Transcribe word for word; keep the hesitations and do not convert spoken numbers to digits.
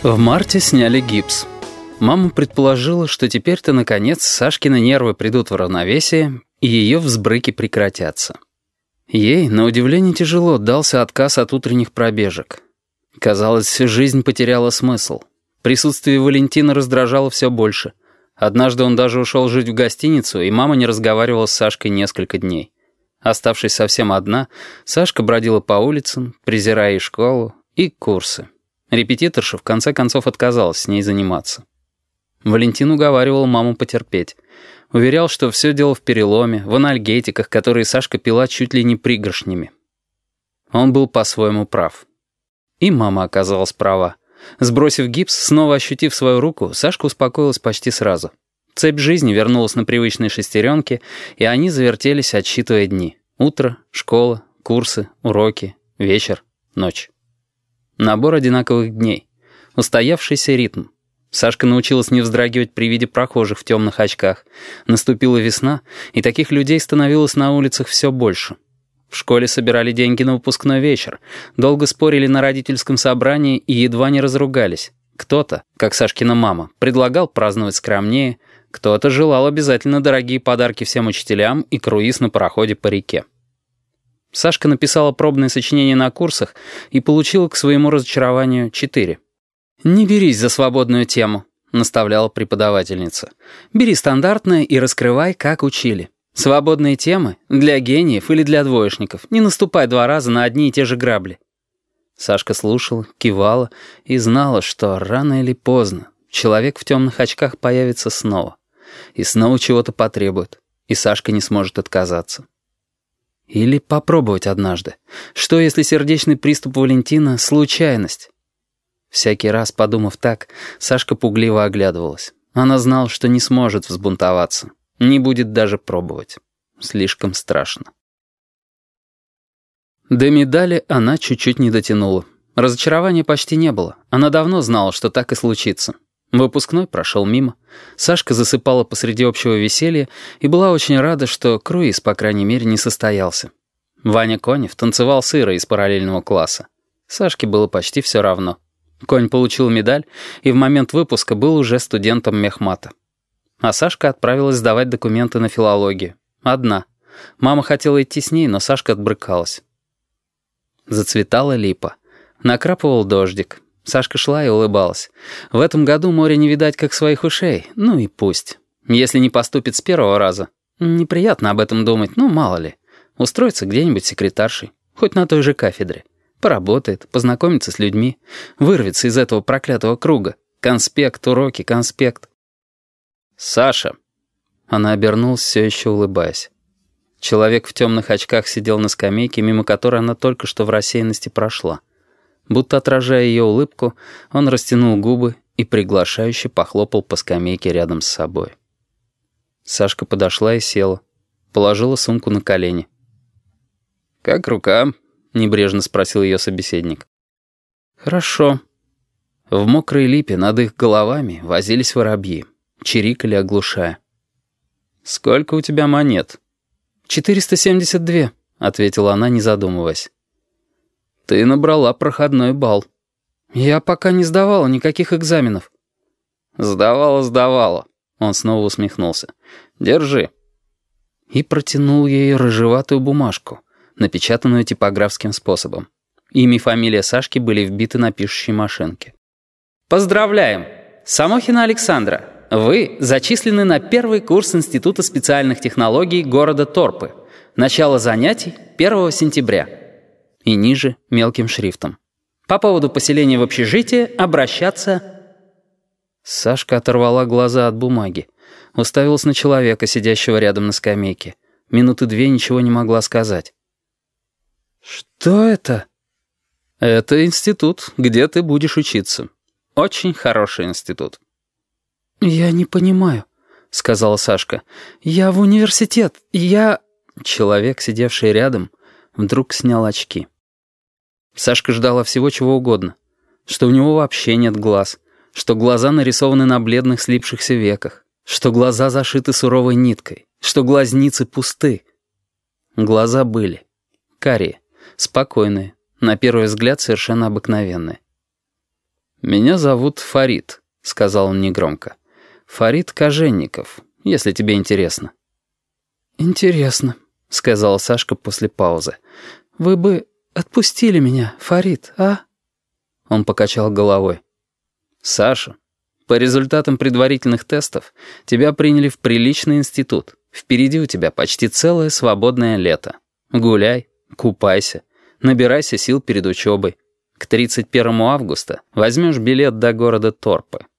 В марте сняли гипс. Мама предположила, что теперь-то, наконец, Сашкины нервы придут в равновесие, и ее взбрыки прекратятся. Ей, на удивление, тяжело дался отказ от утренних пробежек. Казалось, жизнь потеряла смысл. Присутствие Валентина раздражало все больше. Однажды он даже ушел жить в гостиницу, и мама не разговаривала с Сашкой несколько дней. Оставшись совсем одна, Сашка бродила по улицам, презирая и школу, и курсы. Репетиторша в конце концов отказалась с ней заниматься. Валентин уговаривал маму потерпеть. Уверял, что все дело в переломе, в анальгетиках, которые Сашка пила чуть ли не пригоршнями. Он был по-своему прав. И мама оказалась права. Сбросив гипс, снова ощутив свою руку, Сашка успокоилась почти сразу. Цепь жизни вернулась на привычные шестеренки, и они завертелись, отсчитывая дни. Утро, школа, курсы, уроки, вечер, ночь. Набор одинаковых дней. Устоявшийся ритм. Сашка научилась не вздрагивать при виде прохожих в темных очках. Наступила весна, и таких людей становилось на улицах все больше. В школе собирали деньги на выпускной вечер, долго спорили на родительском собрании и едва не разругались. Кто-то, как Сашкина мама, предлагал праздновать скромнее, кто-то желал обязательно дорогие подарки всем учителям и круиз на пароходе по реке. Сашка написала пробное сочинение на курсах и получила к своему разочарованию четыре. «Не берись за свободную тему», — наставляла преподавательница. «Бери стандартное и раскрывай, как учили. Свободные темы для гениев или для двоечников. Не наступай два раза на одни и те же грабли». Сашка слушала, кивала и знала, что рано или поздно человек в темных очках появится снова. И снова чего-то потребует, и Сашка не сможет отказаться. Или попробовать однажды. Что, если сердечный приступ Валентина — случайность? Всякий раз, подумав так, Сашка пугливо оглядывалась. Она знала, что не сможет взбунтоваться. Не будет даже пробовать. Слишком страшно. До медали она чуть-чуть не дотянула. Разочарования почти не было. Она давно знала, что так и случится. Выпускной прошел мимо. Сашка засыпала посреди общего веселья и была очень рада, что круиз, по крайней мере, не состоялся. Ваня Конев танцевал с Ирой из параллельного класса. Сашке было почти все равно. Конь получил медаль и в момент выпуска был уже студентом мехмата. А Сашка отправилась сдавать документы на филологию. Одна. Мама хотела идти с ней, но Сашка отбрыкалась. Зацветала липа. Накрапывал дождик. Сашка шла и улыбалась. В этом году море не видать, как своих ушей. Ну и пусть. Если не поступит с первого раза. Неприятно об этом думать, ну мало ли. Устроится где-нибудь секретаршей. Хоть на той же кафедре. Поработает, познакомится с людьми. Вырвется из этого проклятого круга. Конспект, уроки, конспект. «Саша!» Она обернулась, все еще улыбаясь. Человек в темных очках сидел на скамейке, мимо которой она только что в рассеянности прошла. Будто отражая ее улыбку, он растянул губы и приглашающе похлопал по скамейке рядом с собой. Сашка подошла и села. Положила сумку на колени. «Как рука?» — небрежно спросил ее собеседник. «Хорошо». В мокрой липе над их головами возились воробьи. Чирикали, оглушая. «Сколько у тебя монет?» «четыреста семьдесят две», — ответила она, не задумываясь. «Ты набрала проходной балл». «Я пока не сдавала никаких экзаменов». «Сдавала, сдавала», — он снова усмехнулся. «Держи». И протянул ей рыжеватую бумажку, напечатанную типографским способом. Имя и фамилия Сашки были вбиты на пишущей машинке. «Поздравляем! Самохина Александра! Вы зачислены на первый курс Института специальных технологий города Торпы. Начало занятий первого сентября». И ниже мелким шрифтом. «По поводу поселения в общежитие обращаться...» Сашка оторвала глаза от бумаги. Уставилась на человека, сидящего рядом на скамейке. Минуты две ничего не могла сказать. «Что это?» «Это институт, где ты будешь учиться. Очень хороший институт». «Я не понимаю», — сказала Сашка. «Я в университет, я...» Человек, сидевший рядом, вдруг снял очки. Сашка ждала всего чего угодно. Что у него вообще нет глаз, что глаза нарисованы на бледных слипшихся веках, что глаза зашиты суровой ниткой, что глазницы пусты. Глаза были. Карие, спокойные, на первый взгляд совершенно обыкновенные. «Меня зовут Фарид», — сказал он негромко. «Фарид Коженников, если тебе интересно». «Интересно», — сказала Сашка после паузы. «Вы бы отпустили меня, Фарид, а?» Он покачал головой. «Саша, по результатам предварительных тестов тебя приняли в приличный институт. Впереди у тебя почти целое свободное лето. Гуляй, купайся, набирайся сил перед учебой. К тридцать первому августа возьмешь билет до города Торпы.